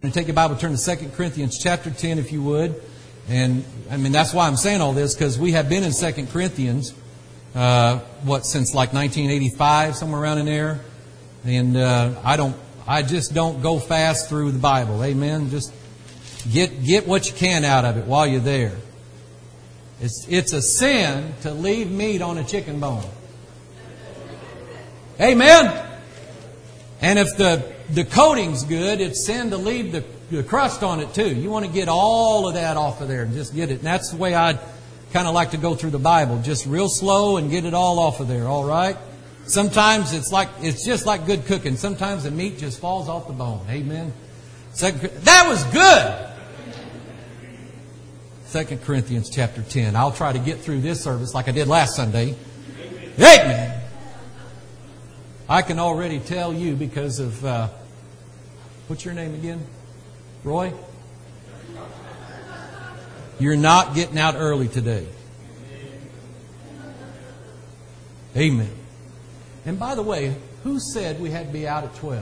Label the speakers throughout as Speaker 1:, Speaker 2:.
Speaker 1: And take your Bible, turn to 2 Corinthians chapter 10, if you would. And, that's why I'm saying all this, because we have been in 2 Corinthians, since like 1985, somewhere around in there. And I just don't go fast through the Bible. Amen? Just get what you can out of it while you're there. It's a sin to leave meat on a chicken bone. Amen? And if the coating's good, it's sin to leave the crust on it too. You want to get all of that off of there and just get it. And that's the way I kind of like to go through the Bible. Just real slow and get it all off of there, all right? Sometimes it's just like good cooking. Sometimes the meat just falls off the bone. Amen? That was good! 2 Corinthians chapter 10. I'll try to get through this service like I did last Sunday. Amen! I can already tell you because of... what's your name again? Roy? You're not getting out early today. Amen. And by the way, who said we had to be out at 12?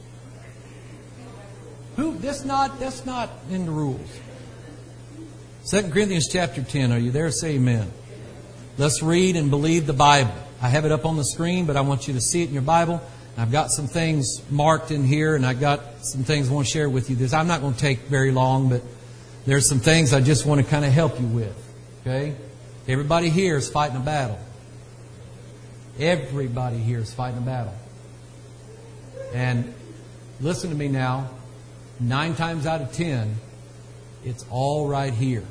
Speaker 1: That's not in the rules. 2 Corinthians chapter 10. Are you there? Say amen. Let's read and believe the Bible. I have it up on the screen, but I want you to see it in your Bible. I've got some things marked in here, and I've got some things I want to share with you. I'm not going to take very long, but there's some things I just want to kind of help you with. Okay? Everybody here is fighting a battle. Everybody here is fighting a battle. And listen to me now. 9 times out of 10, it's all right here.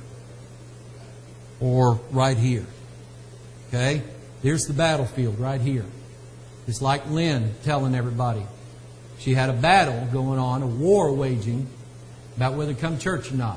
Speaker 1: Or right here. Okay? There's the battlefield right here. It's like Lynn telling everybody. She had a battle going on, a war waging, about whether to come to church or not.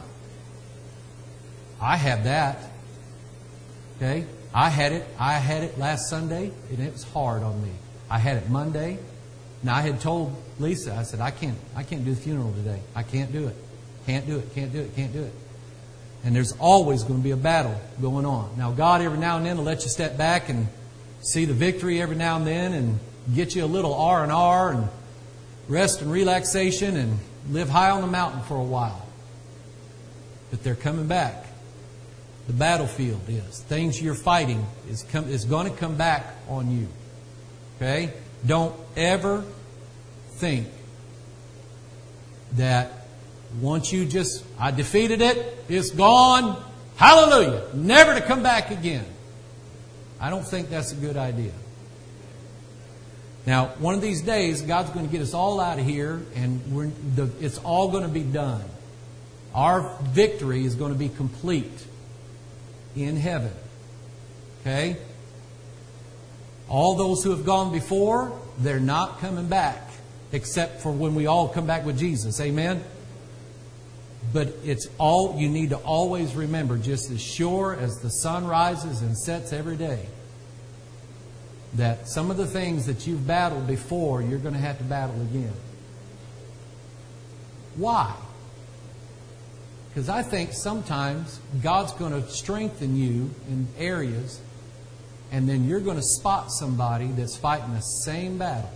Speaker 1: I have that. Okay? I had it last Sunday, and it was hard on me. I had it Monday. Now I had told Lisa, I said, I can't do the funeral today. I can't do it. Can't do it. And there's always going to be a battle going on. Now God every now and then will let you step back and see the victory every now and then and get you a little R&R and rest and relaxation and live high on the mountain for a while. But they're coming back. The battlefield is. Things you're fighting is going to come back on you. Okay? Don't ever think that once I defeated it, it's gone. Hallelujah. Never to come back again. I don't think that's a good idea. Now, one of these days, God's going to get us all out of here, and it's all going to be done. Our victory is going to be complete in heaven. Okay? All those who have gone before, they're not coming back, except for when we all come back with Jesus. Amen? But you need to always remember, just as sure as the sun rises and sets every day, that some of the things that you've battled before, you're going to have to battle again. Why? Because I think sometimes God's going to strengthen you in areas, and then you're going to spot somebody that's fighting the same battle.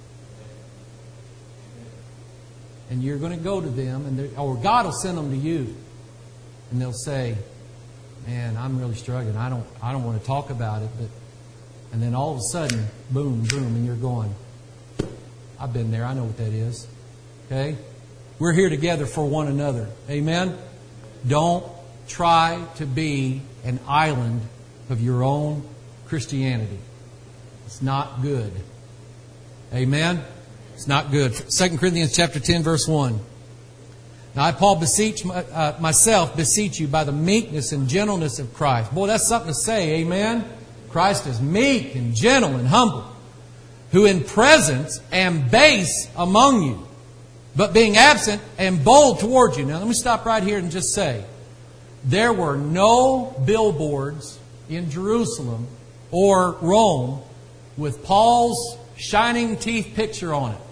Speaker 1: And you're going to go to them, or God will send them to you, and they'll say, "Man, I'm really struggling. I don't want to talk about it." And then all of a sudden, boom, boom, and you're going, "I've been there. I know what that is." Okay? We're here together for one another. Amen? Don't try to be an island of your own Christianity. It's not good. Amen? It's not good. 2 Corinthians chapter 10, verse 1. Now I, Paul, beseech you by the meekness and gentleness of Christ. Boy, that's something to say. Amen? Christ is meek and gentle and humble, who in presence am base among you, but being absent am bold toward you. Now let me stop right here and just say, there were no billboards in Jerusalem or Rome with Paul's shining teeth picture on it.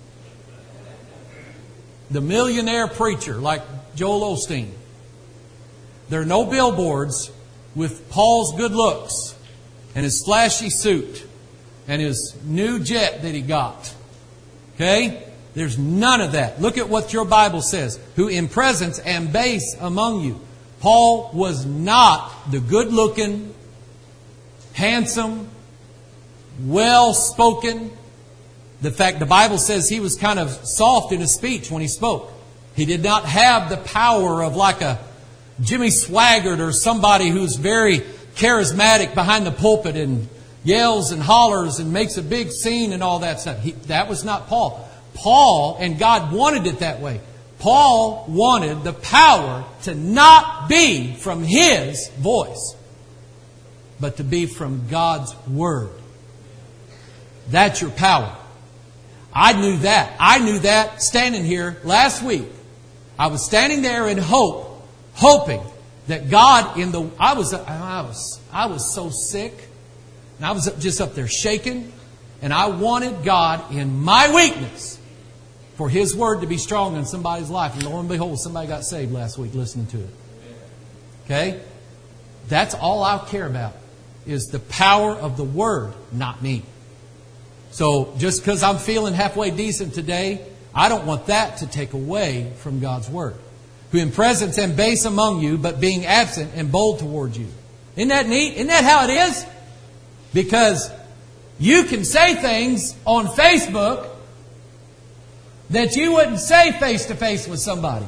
Speaker 1: The millionaire preacher like Joel Osteen. There are no billboards with Paul's good looks and his flashy suit and his new jet that he got. Okay? There's none of that. Look at what your Bible says. Who in presence and base among you. Paul was not the good-looking, handsome, well-spoken. The Bible says he was kind of soft in his speech when he spoke. He did not have the power of like a Jimmy Swaggart or somebody who's very charismatic behind the pulpit and yells and hollers and makes a big scene and all that stuff. That was not Paul. Paul, and God wanted it that way. Paul wanted the power to not be from his voice, but to be from God's Word. That's your power. I knew that. I knew that standing here last week. I was standing there in hoping that God I was so sick, and I was just up there shaking, and I wanted God in my weakness for His Word to be strong in somebody's life. And lo and behold, somebody got saved last week listening to it. Okay? That's all I care about, is the power of the Word, not me. So just because I'm feeling halfway decent today, I don't want that to take away from God's Word. Who in presence and base among you, but being absent and bold towards you. Isn't that neat? Isn't that how it is? Because you can say things on Facebook that you wouldn't say face to face with somebody.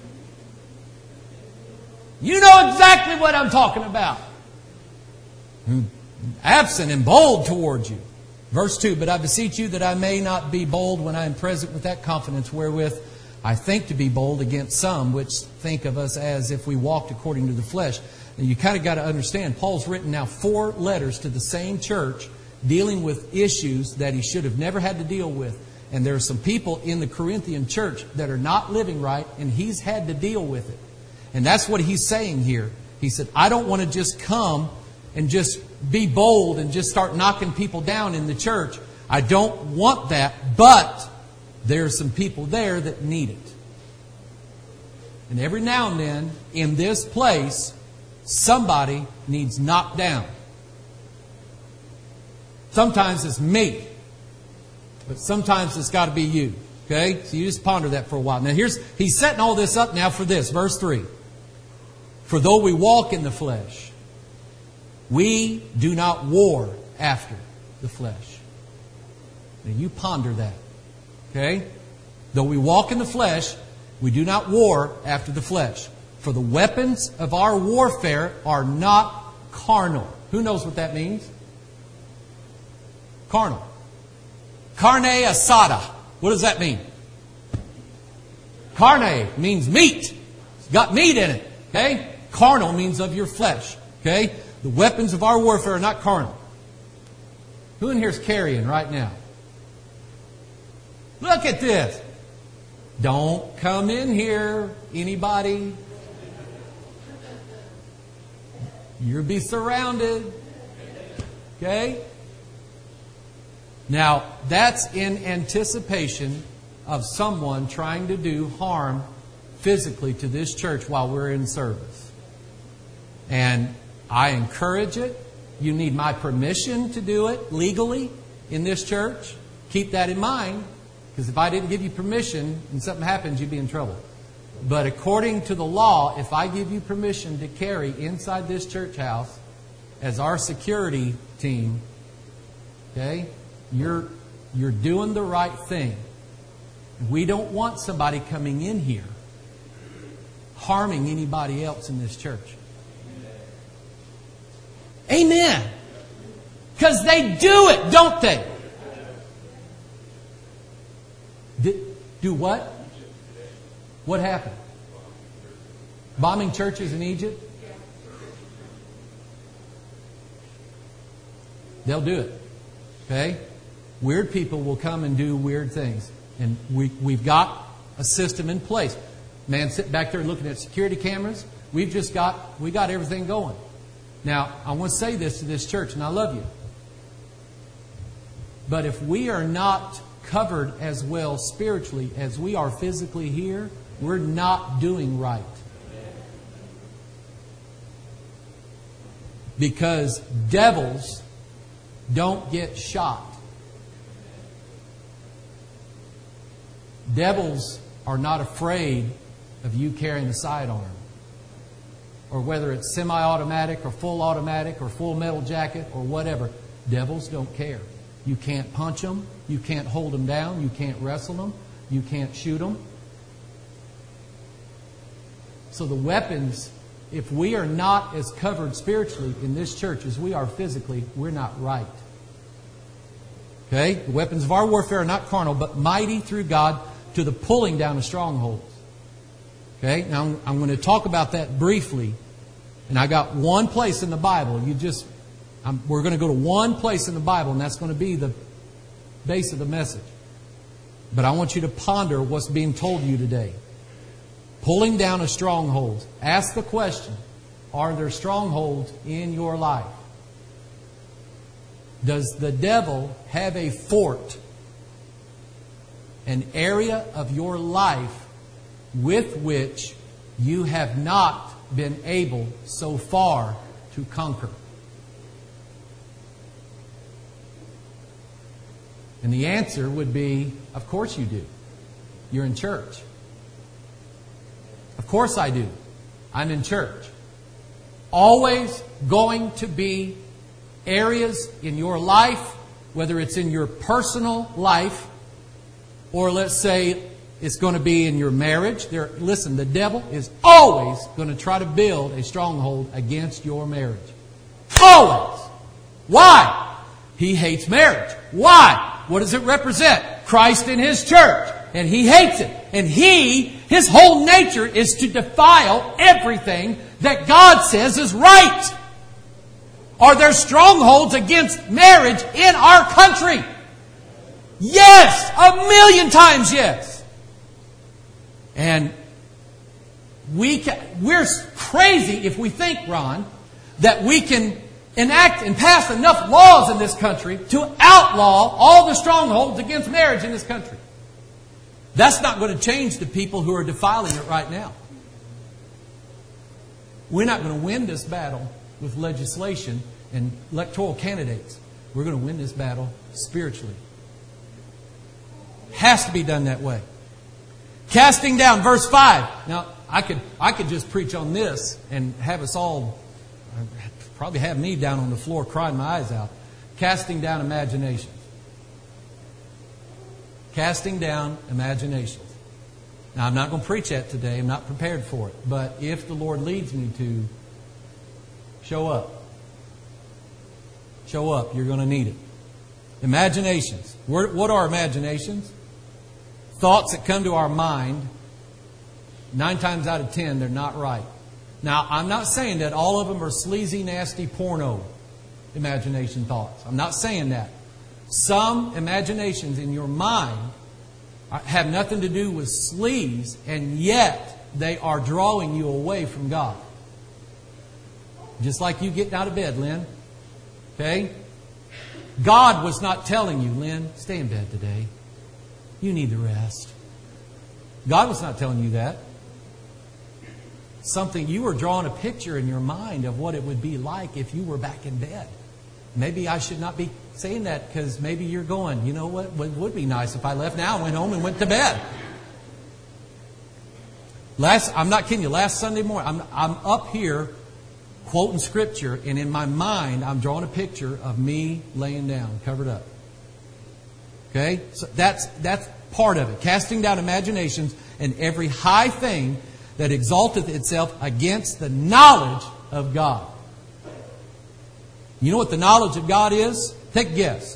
Speaker 1: You know exactly what I'm talking about. Absent and bold towards you. Verse 2, but I beseech you that I may not be bold when I am present with that confidence wherewith I think to be bold against some which think of us as if we walked according to the flesh. And you kind of got to understand, Paul's written now 4 letters to the same church dealing with issues that he should have never had to deal with. And there are some people in the Corinthian church that are not living right, and he's had to deal with it. And that's what he's saying here. He said, I don't want to just come and just be bold and just start knocking people down in the church. I don't want that, but there are some people there that need it. And every now and then, in this place, somebody needs knocked down. Sometimes it's me, but sometimes it's got to be you. Okay? So you just ponder that for a while. Now he's setting all this up now for this. Verse 3. For though we walk in the flesh, we do not war after the flesh. Now you ponder that. Okay? Though we walk in the flesh, we do not war after the flesh. For the weapons of our warfare are not carnal. Who knows what that means? Carnal. Carne asada. What does that mean? Carne means meat. It's got meat in it. Okay? Carnal means of your flesh. Okay? The weapons of our warfare are not carnal. Who in here is carrying right now? Look at this. Don't come in here, anybody. You'll be surrounded. Okay? Now, that's in anticipation of someone trying to do harm physically to this church while we're in service. And I encourage it. You need my permission to do it legally in this church. Keep that in mind, because if I didn't give you permission and something happens, you'd be in trouble. But according to the law, if I give you permission to carry inside this church house as our security team, okay, you're doing the right thing. We don't want somebody coming in here harming anybody else in this church. Amen. Because they do it, don't they? Do what? What happened? Bombing churches in Egypt? They'll do it. Okay? Weird people will come and do weird things. And we've got a system in place. Man sitting back there looking at security cameras. We got everything going. Now, I want to say this to this church, and I love you. But if we are not covered as well spiritually as we are physically here, we're not doing right. Because devils don't get shot. Devils are not afraid of you carrying a sidearm. Or whether it's semi-automatic or full automatic or full metal jacket or whatever. Devils don't care. You can't punch them. You can't hold them down. You can't wrestle them. You can't shoot them. So the weapons, if we are not as covered spiritually in this church as we are physically, we're not right. Okay? The weapons of our warfare are not carnal, but mighty through God to the pulling down of strongholds. Okay? Now I'm going to talk about that briefly. And I got one place in the Bible. We're going to go to one place in the Bible, and that's going to be the base of the message. But I want you to ponder what's being told you today. Pulling down of strongholds. Ask the question, are there strongholds in your life? Does the devil have a fort, an area of your life with which you have not been able so far to conquer? And the answer would be, of course you do. You're in church. Of course I do. I'm in church. Always going to be areas in your life, whether it's in your personal life, or let's say it's going to be in your marriage. Listen, the devil is always going to try to build a stronghold against your marriage. Always. Why? He hates marriage. Why? What does it represent? Christ in His church. And He hates it. And His whole nature is to defile everything that God says is right. Are there strongholds against marriage in our country? Yes! 1,000,000 times yes! And we're crazy if we think, Ron, that we can enact and pass enough laws in this country to outlaw all the strongholds against marriage in this country. That's not going to change the people who are defiling it right now. We're not going to win this battle with legislation and electoral candidates. We're going to win this battle spiritually. Has to be done that way. Casting down, verse 5. Now, I could just preach on this and have us all, probably have me down on the floor crying my eyes out. Casting down imaginations. Casting down imaginations. Now, I'm not going to preach that today. I'm not prepared for it. But if the Lord leads me to, show up. Show up. You're going to need it. Imaginations. What are imaginations? Thoughts that come to our mind. 9 times out of 10, they're not right. Now, I'm not saying that all of them are sleazy, nasty, porno imagination thoughts. I'm not saying that. Some imaginations in your mind have nothing to do with sleaze, and yet they are drawing you away from God. Just like you getting out of bed, Lynn. Okay? God was not telling you, Lynn, stay in bed today. You need the rest. God was not telling you that. Something, you were drawing a picture in your mind of what it would be like if you were back in bed. Maybe I should not be saying that because maybe you're going, you know what would be nice if I left now, went home and went to bed. I'm not kidding you, last Sunday morning, I'm up here quoting Scripture, and in my mind, I'm drawing a picture of me laying down, covered up. Okay? So that's part of it. Casting down imaginations and every high thing that exalteth itself against the knowledge of God. You know what the knowledge of God is? Take a guess.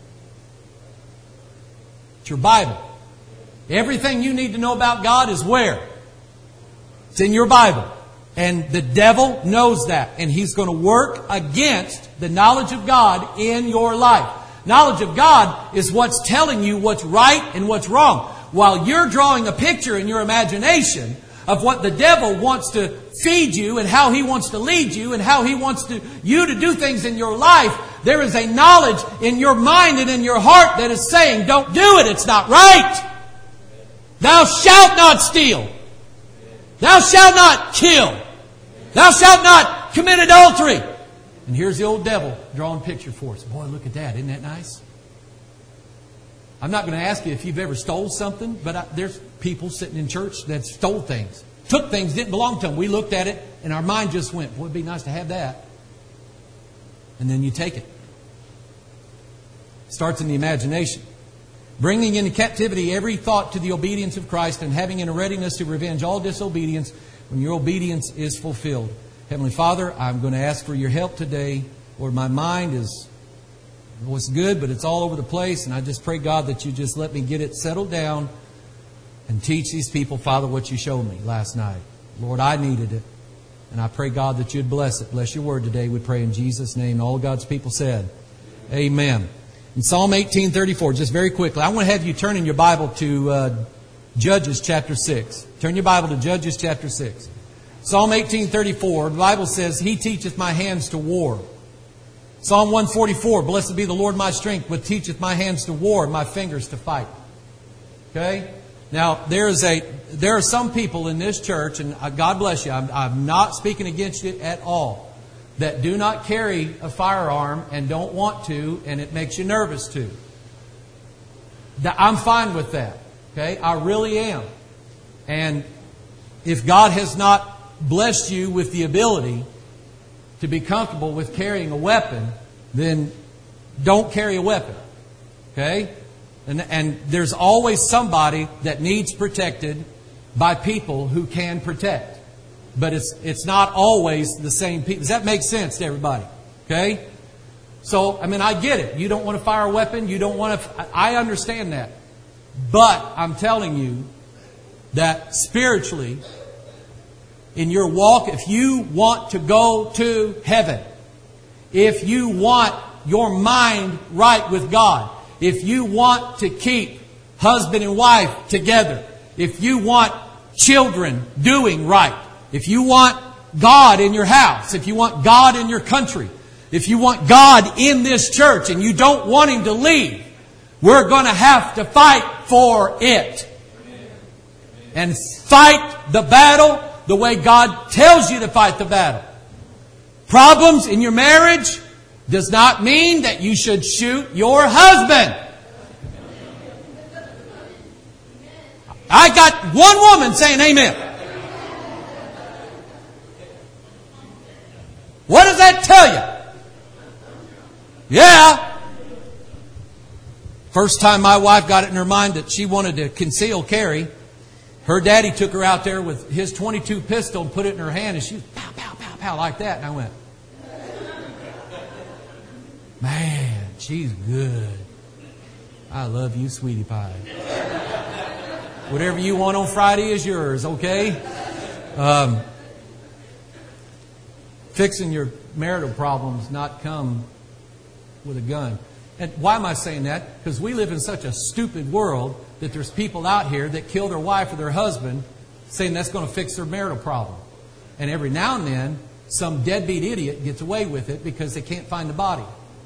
Speaker 1: It's your Bible. Everything you need to know about God is where? It's in your Bible. And the devil knows that. And he's going to work against the knowledge of God in your life. Knowledge of God is what's telling you what's right and what's wrong. While you're drawing a picture in your imagination of what the devil wants to feed you and how he wants to lead you and how he wants you to do things in your life, there is a knowledge in your mind and in your heart that is saying, don't do it, it's not right. Thou shalt not steal. Thou shalt not kill. Thou shalt not commit adultery. And here's the old devil drawing a picture for us. Boy, look at that. Isn't that nice? I'm not going to ask you if you've ever stole something, but there's people sitting in church that stole things. Took things, didn't belong to them. We looked at it and our mind just went, boy, it'd be nice to have that. And then you take it. Starts in the imagination. Bringing into captivity every thought to the obedience of Christ and having in a readiness to revenge all disobedience when your obedience is fulfilled. Heavenly Father, I'm going to ask for your help today. Lord, my mind is what's good, but it's all over the place. And I just pray, God, that you just let me get it settled down and teach these people, Father, what you showed me last night. Lord, I needed it. And I pray, God, that you'd bless it. Bless your word today. We pray in Jesus' name. All God's people said, amen. In Psalm 18:34, just very quickly, I want to have you turn in your Bible to Judges chapter 6. Turn your Bible to Judges chapter 6. Psalm 18:34, the Bible says, He teacheth my hands to war. Psalm 144, Blessed be the Lord my strength, which teacheth my hands to war, and my fingers to fight. Okay? Now, there are some people in this church, and God bless you, I'm not speaking against you at all, that do not carry a firearm and don't want to, and it makes you nervous to. I'm fine with that. Okay? I really am. And if God has not blessed you with the ability to be comfortable with carrying a weapon, then don't carry a weapon. Okay? And there's always somebody that needs protected by people who can protect. But it's not always the same people. Does that make sense to everybody? Okay? So, I mean, I get it. You don't want to fire a weapon. You don't want to... I understand that. But I'm telling you that spiritually, in your walk, if you want to go to heaven, if you want your mind right with God, if you want to keep husband and wife together, if you want children doing right, if you want God in your house, if you want God in your country, if you want God in this church and you don't want Him to leave, we're going to have to fight for it. And fight the battle the way God tells you to fight the battle. Problems in your marriage does not mean that you should shoot your husband. I got one woman saying amen. What does that tell you? Yeah. First time my wife got it in her mind that she wanted to conceal carry, her daddy took her out there with his .22 pistol and put it in her hand, and she was pow, pow, pow, pow like that. And I went, man, she's good. I love you, sweetie pie. Whatever you want on Friday is yours, okay? Fixing your marital problems not come with a gun. And why am I saying that? Because we live in such a stupid world that there's people out here that kill their wife or their husband saying that's going to fix their marital problem. And every now and then, some deadbeat idiot gets away with it because they can't find the body.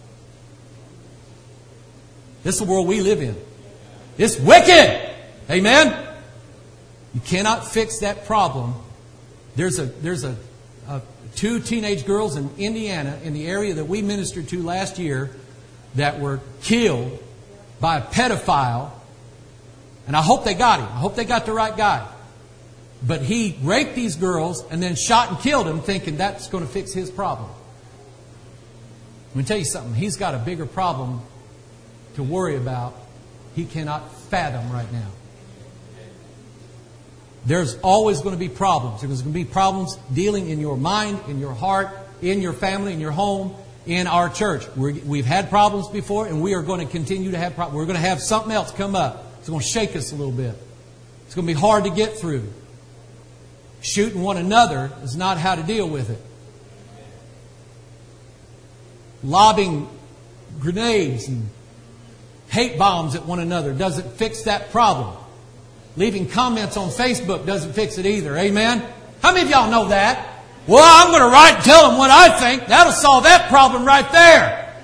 Speaker 1: This is the world we live in. It's wicked! Amen? You cannot fix that problem. There's two teenage girls in Indiana, in the area that we ministered to last year, that were killed by a pedophile. And I hope they got him. I hope they got the right guy. But he raped these girls and then shot and killed them, thinking that's going to fix his problem. Let me tell you something. He's got a bigger problem to worry about. He cannot fathom right now. There's always going to be problems. There's going to be problems dealing in your mind, in your heart, in your family, in your home, in our church. We've had problems before, and we are going to continue to have problems. We're going to have something else come up. It's going to shake us a little bit. It's going to be hard to get through. Shooting one another is not how to deal with it. Lobbing grenades and hate bombs at one another doesn't fix that problem. Leaving comments on Facebook doesn't fix it either. Amen? How many of y'all know that? Well, I'm going to write and tell them what I think. That'll solve that problem right there.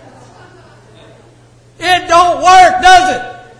Speaker 1: It don't work, does it?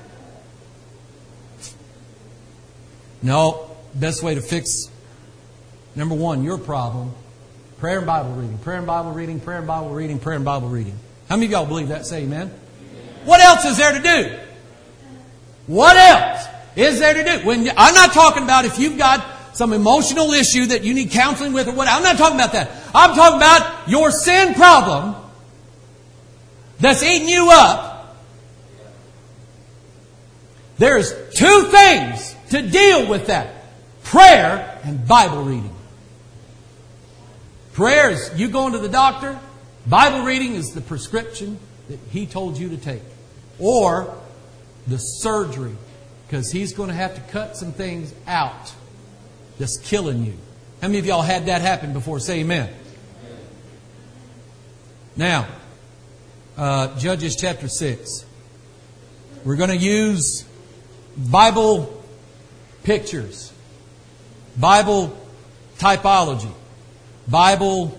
Speaker 1: No. Best way to fix, number one, your problem, prayer and Bible reading. Prayer and Bible reading, prayer and Bible reading, prayer and Bible reading. How many of y'all believe that? Say amen. What else is there to do? What else is there to do? I'm not talking about if you've got some emotional issue that you need counseling with or what. I'm not talking about that. I'm talking about your sin problem that's eating you up. There's two things to deal with that. Prayer and Bible reading. Prayer is you going to the doctor. Bible reading is the prescription that He told you to take. Or the surgery. Because He's going to have to cut some things out that's killing you. How many of y'all had that happen before? Say amen. Now, Judges chapter 6. We're going to use Bible pictures, Bible typology, Bible,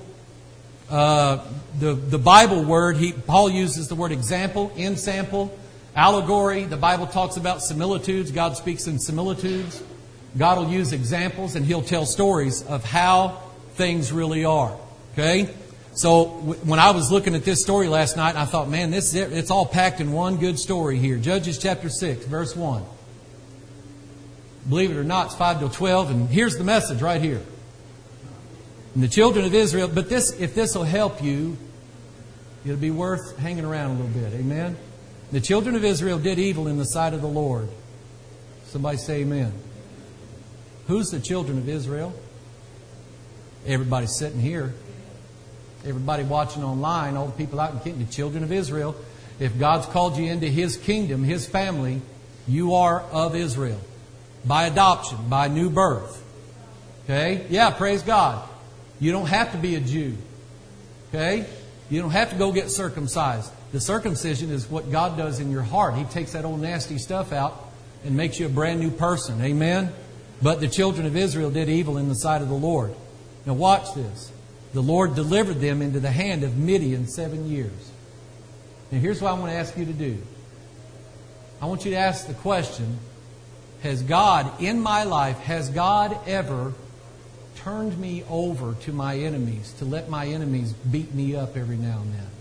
Speaker 1: the Bible word. Paul uses the word example, ensample, allegory. The Bible talks about similitudes. God speaks in similitudes. God will use examples and He'll tell stories of how things really are. Okay? So when I was looking at this story last night, I thought, man, it's all packed in one good story here. Judges chapter 6, verse 1. Believe it or not, it's 5 to 12, and here's the message right here. And the children of Israel, but if this will help you, it'll be worth hanging around a little bit. Amen? The children of Israel did evil in the sight of the Lord. Somebody say amen. Who's the children of Israel? Everybody sitting here. Everybody watching online, all the people out in the kingdom, the children of Israel. If God's called you into His kingdom, His family, you are of Israel. By adoption, by new birth. Okay? Yeah, praise God. You don't have to be a Jew. Okay? You don't have to go get circumcised. The circumcision is what God does in your heart. He takes that old nasty stuff out and makes you a brand new person. Amen? But the children of Israel did evil in the sight of the Lord. Now watch this. The Lord delivered them into the hand of Midian 7 years. Now here's what I want to ask you to do. I want you to ask the question, has God, in my life, has God ever turned me over to my enemies, to let my enemies beat me up every now and then?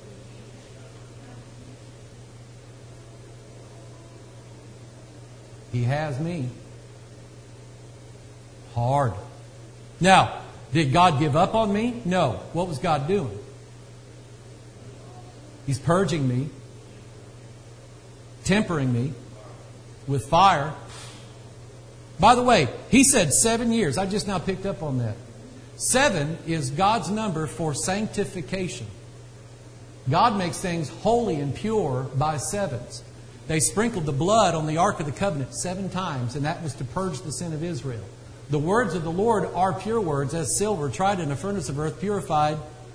Speaker 1: He has me. Hard. Now, did God give up on me? No. What was God doing? He's purging me, tempering me with fire. By the way, He said 7 years. I just now picked up on that. 7 is God's number for sanctification. God makes things holy and pure by sevens. They sprinkled the blood on the Ark of the Covenant 7 times, and that was to purge the sin of Israel. The words of the Lord are pure words, as silver tried in a furnace of earth, purified.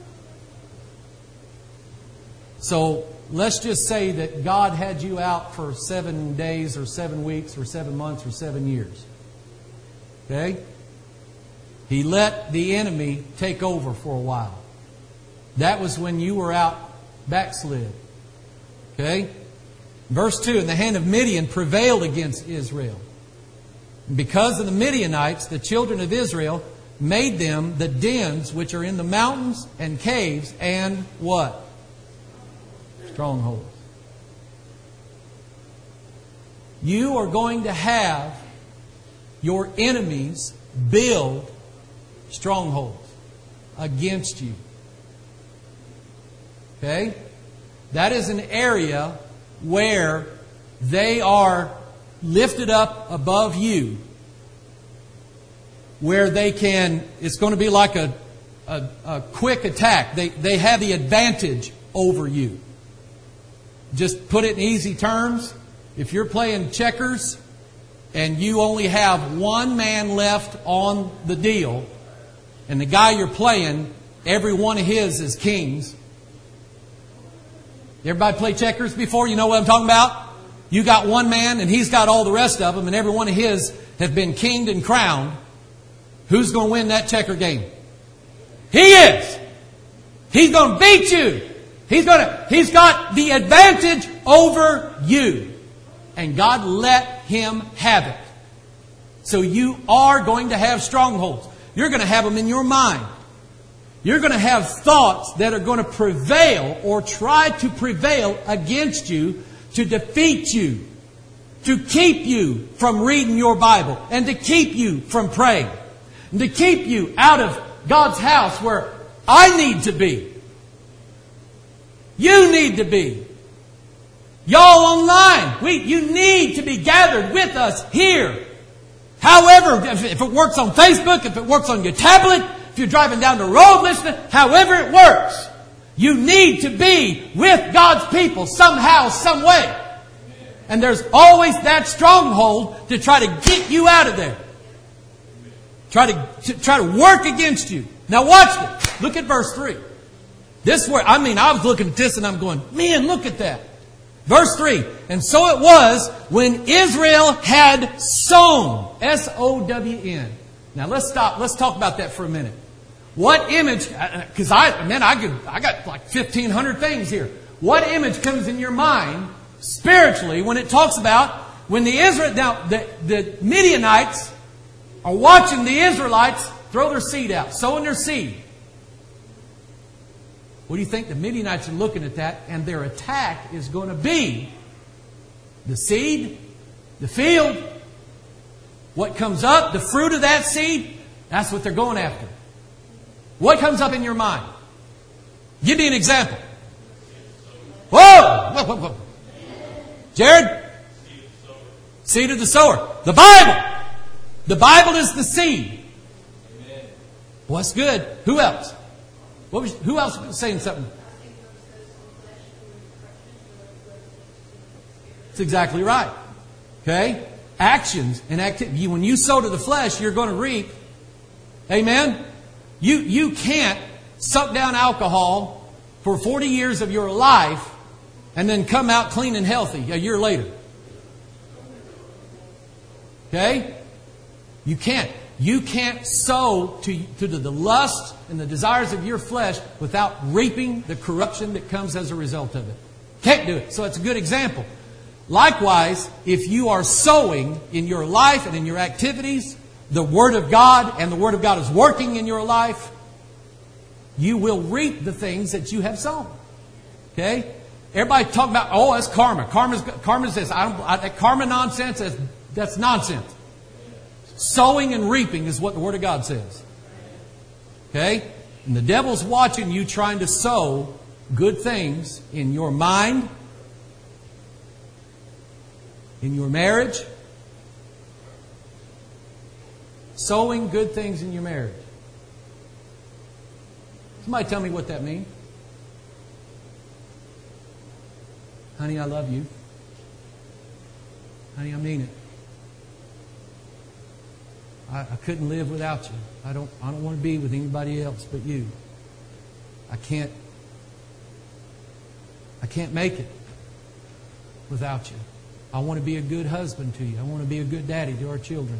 Speaker 1: So let's just say that God had you out for 7 days or 7 weeks or 7 months or 7 years. Okay? He let the enemy take over for a while. That was when you were out backslid. Okay? Verse 2, and the hand of Midian prevailed against Israel. Because of the Midianites, the children of Israel made them the dens which are in the mountains and caves and what? Strongholds. You are going to have your enemies build strongholds against you. Okay? That is an area where they are lifted up above you, where they can, it's going to be like a quick attack. They have the advantage over you. Just put it in easy terms. If you're playing checkers and you only have one man left on the deal, and the guy you're playing, every one of his is kings. Everybody play checkers before? You know what I'm talking about? You got one man and he's got all the rest of them, and every one of his have been kinged and crowned. Who's going to win that checker game? He is. He's going to beat you. He's got the advantage over you. And God let him have it. So you are going to have strongholds. You're going to have them in your mind. You're going to have thoughts that are going to prevail or try to prevail against you, to defeat you, to keep you from reading your Bible and to keep you from praying and to keep you out of God's house where I need to be. You need to be. Y'all online, you need to be gathered with us here. However, if it works on Facebook, if it works on your tablet, if you're driving down the road listening, however it works, you need to be with God's people somehow, some way. And there's always that stronghold to try to get you out of there. Try to work against you. Now watch this. Look at verse 3. This is where, I was looking at this and I'm going, man, look at that. Verse 3. And so it was when Israel had sown. S-O-W-N. Now let's stop. Let's talk about that for a minute. What image, because I got like 1,500 things here. What image comes in your mind spiritually when it talks about when the Midianites are watching the Israelites throw their seed out, sowing their seed. What do you think? The Midianites are looking at that, and their attack is going to be the seed, the field, what comes up, the fruit of that seed. That's what they're going after. What comes up in your mind? Give me an example. Whoa! Jared? Seed of the sower. The Bible. The Bible is the seed. Well, that's good. Who else? Who else was saying something? That's exactly right. Okay? Actions and activity. When you sow to the flesh, you're going to reap. Amen? You can't suck down alcohol for 40 years of your life and then come out clean and healthy a year later. Okay? You can't. You can't sow to the lust and the desires of your flesh without reaping the corruption that comes as a result of it. Can't do it. So it's a good example. Likewise, if you are sowing in your life and in your activities the Word of God, and the Word of God is working in your life, you will reap the things that you have sown. Okay? Everybody talk about, that's karma. Karma's this. That karma nonsense, that's nonsense. Sowing and reaping is what the Word of God says. Okay? And the devil's watching you trying to sow good things in your mind, in your marriage. Sowing good things in your marriage. Somebody tell me what that means. Honey, I love you. Honey, I mean it. I couldn't live without you. I don't want to be with anybody else but you. I can't make it without you. I want to be a good husband to you. I want to be a good daddy to our children.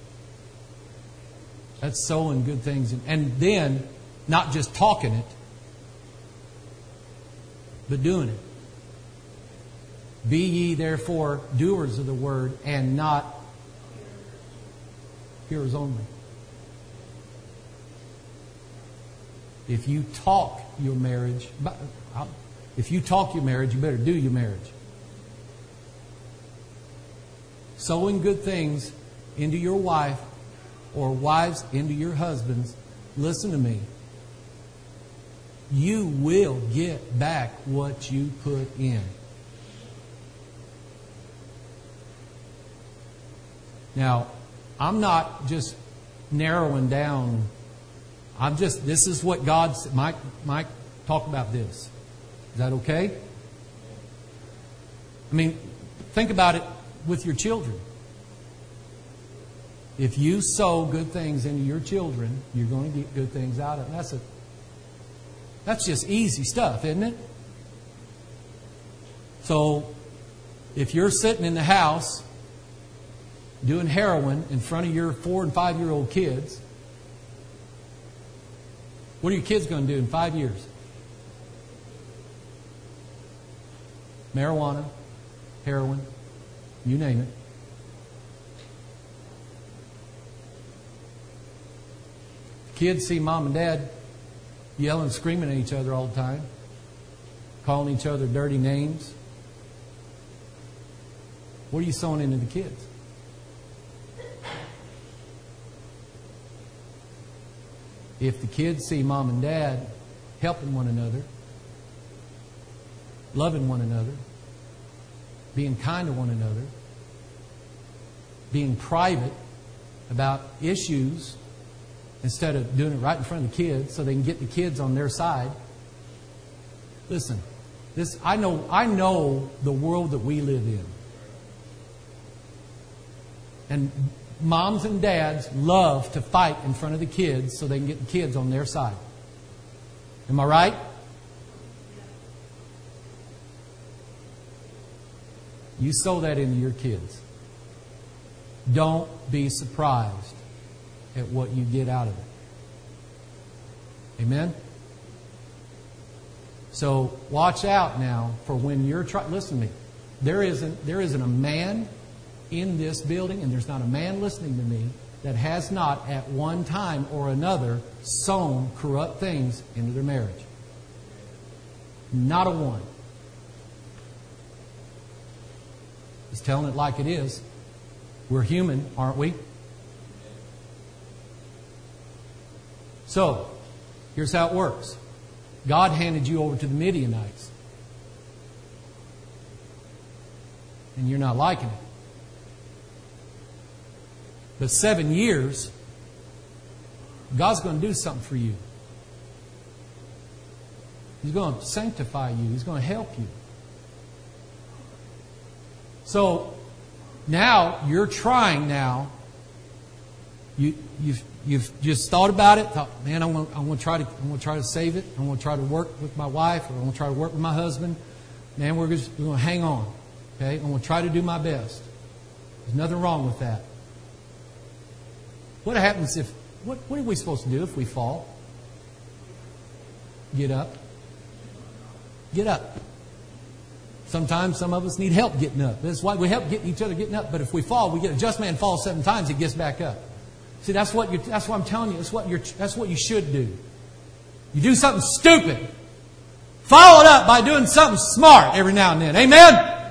Speaker 1: That's sowing good things. And then, not just talking it, but doing it. Be ye therefore doers of the word and not hearers only. If you talk your marriage, you better do your marriage. Sowing good things into your wife or wives into your husbands, listen to me. You will get back what you put in. Now, I'm not just narrowing down. This is what God said. Mike, talk about this. Is that okay? Think about it with your children. If you sow good things into your children, you're going to get good things out of it. That's just easy stuff, isn't it? So, if you're sitting in the house doing heroin in front of your 4 and 5-year-old kids, what are your kids going to do in 5 years? Marijuana, heroin, you name it. Kids see mom and dad yelling and screaming at each other all the time, calling each other dirty names. What are you sowing into the kids? If the kids see mom and dad helping one another, loving one another, being kind to one another, being private about issues instead of doing it right in front of the kids so they can get the kids on their side. Listen, I know the world that we live in. And moms and dads love to fight in front of the kids so they can get the kids on their side. Am I right? You sow that into your kids. Don't be surprised at what you get out of it. Amen? So watch out now for when you're trying. Listen to me. There isn't a man in this building, and there's not a man listening to me that has not at one time or another sown corrupt things into their marriage. Not a one. Just telling it like it is. We're human, aren't we? So, here's how it works. God handed you over to the Midianites. And you're not liking it. But 7 years, God's going to do something for you. He's going to sanctify you. He's going to help you. So now you're trying now. You've just thought about it. Thought, man, I'm going to try to save it. I'm going to try to work with my wife, or I'm going to try to work with my husband. Man, we're going to hang on. Okay, I'm going to try to do my best. There's nothing wrong with that. What happens if? What are we supposed to do if we fall? Get up. Get up. Sometimes some of us need help getting up. That's why we help each other getting up. But if we fall, we get a just man falls 7 times, he gets back up. See, that's what I'm telling you. That's what you should do. You do something stupid, follow it up by doing something smart every now and then. Amen?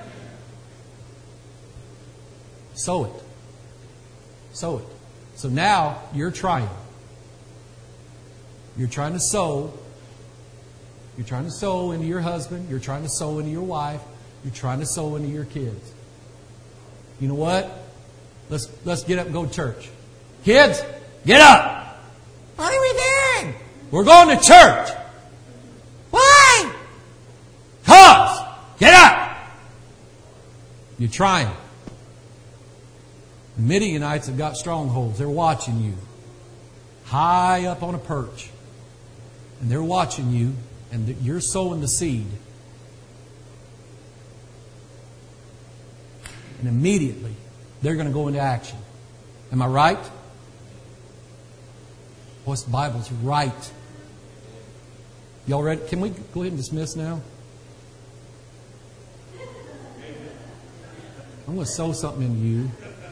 Speaker 1: Sow it. Sow it. So now you're trying. You're trying to sow. You're trying to sow into your husband. You're trying to sow into your wife. You're trying to sow into your kids. You know what? Let's get up and go to church. Kids, get up. What are we doing? We're going to church. Why? 'Cause. Get up. You're trying. The Midianites have got strongholds. They're watching you. High up on a perch. And they're watching you. And you're sowing the seed. And immediately, they're going to go into action. Am I right? What's the Bible's right? Y'all ready? Can we go ahead and dismiss now? I'm going to sow something into you.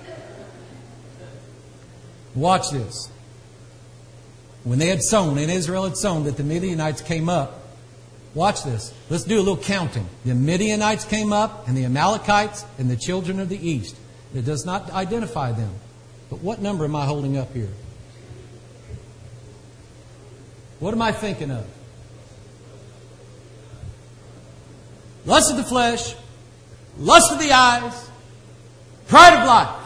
Speaker 1: Watch this. When they had sown, and Israel had sown, that the Midianites came up. Watch this. Let's do a little counting. The Midianites came up, and the Amalekites, and the children of the east. It does not identify them. But what number am I holding up here? What am I thinking of? Lust of the flesh, lust of the eyes, pride of life.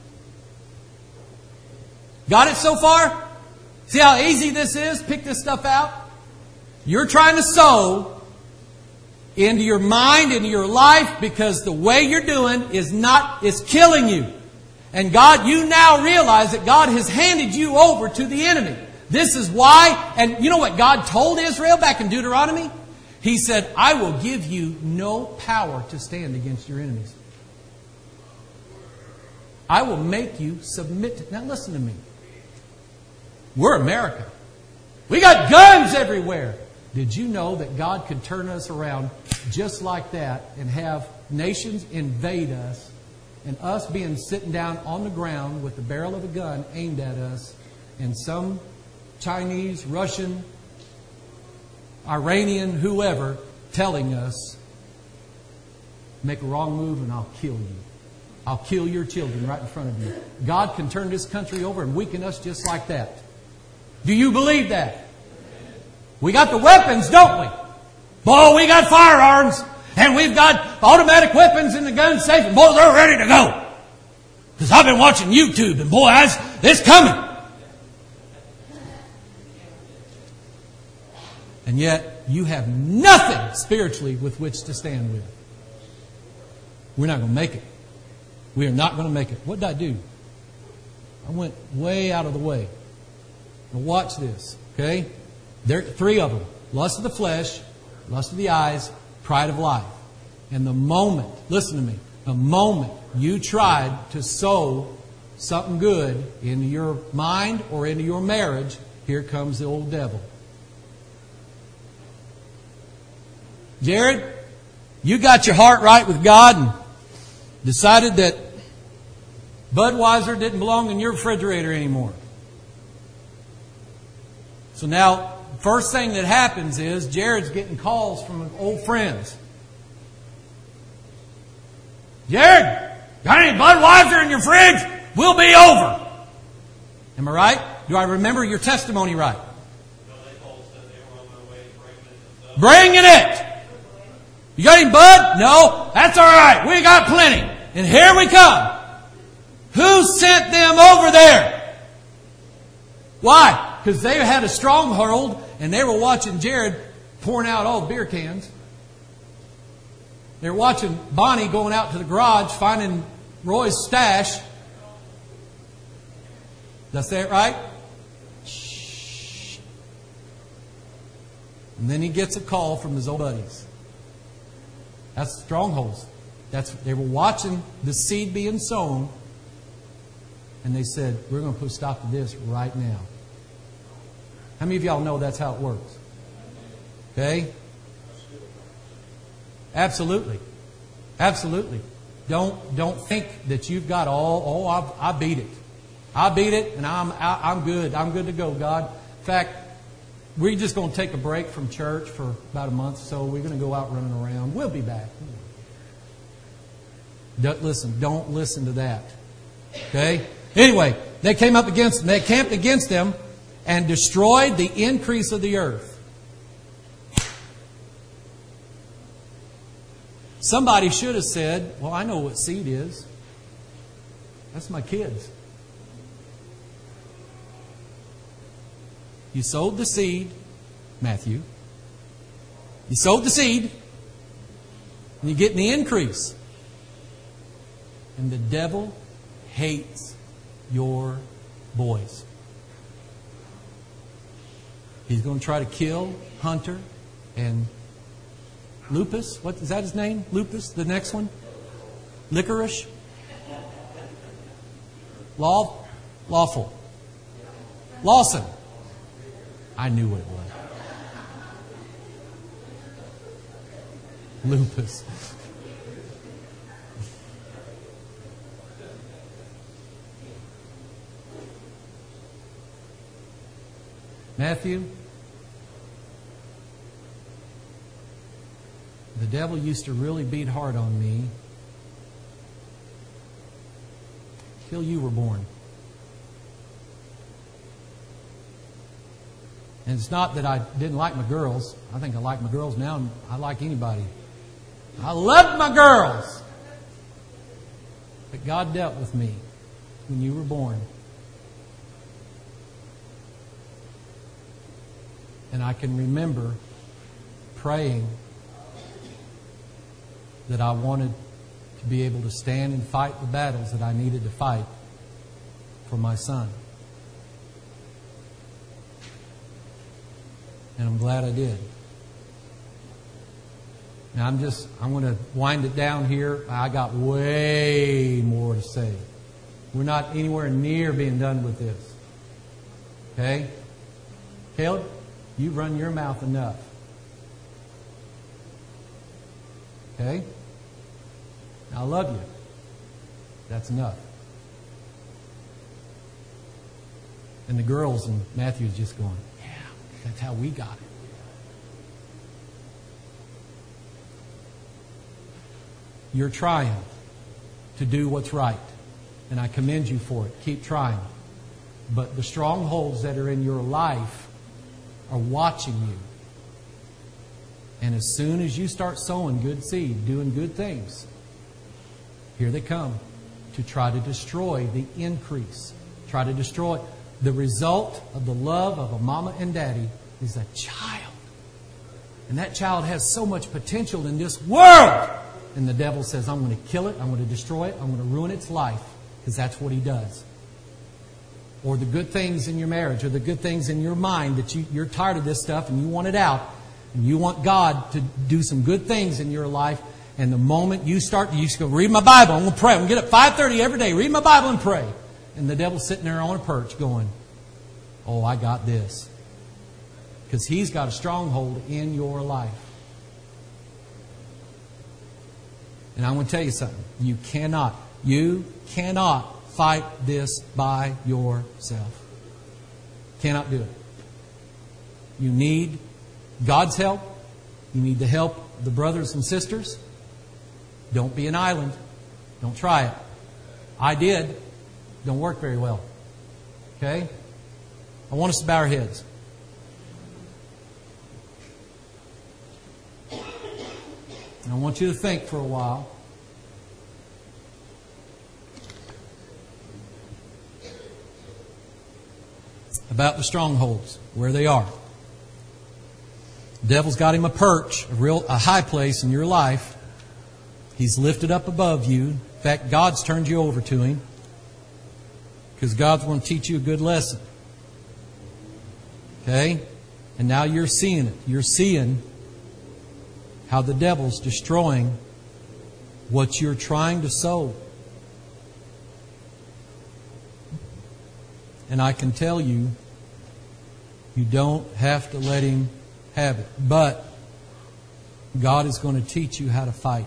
Speaker 1: Got it so far? See how easy this is? Pick this stuff out. You're trying to sow into your mind, into your life, because the way you're doing is killing you. And God, you now realize that God has handed you over to the enemy. This is why, and you know what God told Israel back in Deuteronomy? He said, I will give you no power to stand against your enemies. I will make you submit to... Now listen to me. We're America. We got guns everywhere. Did you know that God could turn us around just like that and have nations invade us, and us being sitting down on the ground with the barrel of a gun aimed at us, and some Chinese, Russian, Iranian, whoever telling us, make a wrong move and I'll kill you. I'll kill your children right in front of you. God can turn this country over and weaken us just like that. Do you believe that? We got the weapons, don't we? Boy, we got firearms. And we've got automatic weapons in the gun safe. And boy, they're ready to go. Because I've been watching YouTube. And boy, it's coming. And yet, you have nothing spiritually with which to stand with. We're not going to make it. We are not going to make it. What did I do? I went way out of the way. Now watch this, okay? There are 3 of them. Lust of the flesh, lust of the eyes, pride of life. And the moment, listen to me, the moment you tried to sow something good into your mind or into your marriage, here comes the old devil. Jared, you got your heart right with God and decided that Budweiser didn't belong in your refrigerator anymore. So now, first thing that happens is Jared's getting calls from old friends. Jared, got any Budweiser in your fridge? We'll be over. Am I right? Do I remember your testimony right? Bringing it. You got any Bud? No? That's all right. We got plenty. And here we come. Who sent them over there? Why? Because they had a stronghold and they were watching Jared pouring out all beer cans. They were watching Bonnie going out to the garage finding Roy's stash. Did I say it right? Shh. And then he gets a call from his old buddies. That's strongholds. They were watching the seed being sown. And they said, we're going to put a stop to this right now. How many of y'all know that's how it works? Okay? Absolutely. Absolutely. Don't think that you've got I beat it. I beat it and I'm good. I'm good to go, God. In fact, we're just going to take a break from church for about a month or so. We're going to go out running around. We'll be back. Don't listen to that. Okay? Anyway, they came up against them. They camped against them and destroyed the increase of the earth. Somebody should have said, well, I know what seed is. That's my kids. You sowed the seed, Matthew. You sowed the seed, and you're getting the increase. And the devil hates your boys. He's going to try to kill Hunter and Lupus. What is that his name? Lupus, the next one? Licorice? Lawful. Lawson. I knew what it was. Lupus. Matthew, the devil used to really beat hard on me till you were born. And it's not that I didn't like my girls. I think I like my girls now, and I like anybody. I love my girls. But God dealt with me when you were born. And I can remember praying that I wanted to be able to stand and fight the battles that I needed to fight for my son. And I'm glad I did. Now I'm going to wind it down here. I got way more to say. We're not anywhere near being done with this. Okay? Caleb, you've run your mouth enough. Okay? I love you. That's enough. And the girls and Matthew's just going, yeah, that's how we got it. Your triumph to do what's right. And I commend you for it. Keep trying. But the strongholds that are in your life are watching you. And as soon as you start sowing good seed, doing good things, here they come to try to destroy the increase. Try to destroy. The result of the love of a mama and daddy is a child. And that child has so much potential in this world. And the devil says, I'm going to kill it. I'm going to destroy it. I'm going to ruin its life. Because that's what he does. Or the good things in your marriage, or the good things in your mind that you're tired of this stuff and you want it out. And you want God to do some good things in your life. And the moment you start, you just go, read my Bible. I'm going to pray. I'm going to get up 5:30 every day. Read my Bible and pray. And the devil's sitting there on a perch going, oh, I got this. Because he's got a stronghold in your life. And I'm going to tell you something. You cannot fight this by yourself. Cannot do it. You need God's help. You need the help of the brothers and sisters. Don't be an island. Don't try it. I did. Don't work very well. Okay? I want us to bow our heads. And I want you to think for a while. About the strongholds, where they are. The devil's got him a perch, a high place in your life. He's lifted up above you. In fact, God's turned you over to him. Because God's going to teach you a good lesson. Okay? And now you're seeing it. You're seeing how the devil's destroying what you're trying to sow. And I can tell you, you don't have to let him have it. But God is going to teach you how to fight.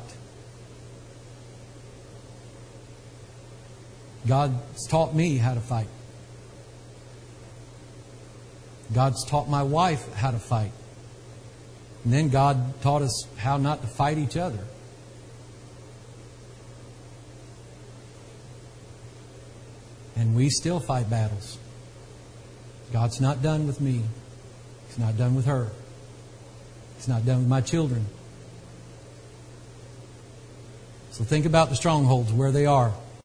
Speaker 1: God's taught me how to fight. God's taught my wife how to fight. And then God taught us how not to fight each other. And we still fight battles. God's not done with me. He's not done with her. He's not done with my children. So think about the strongholds, where they are.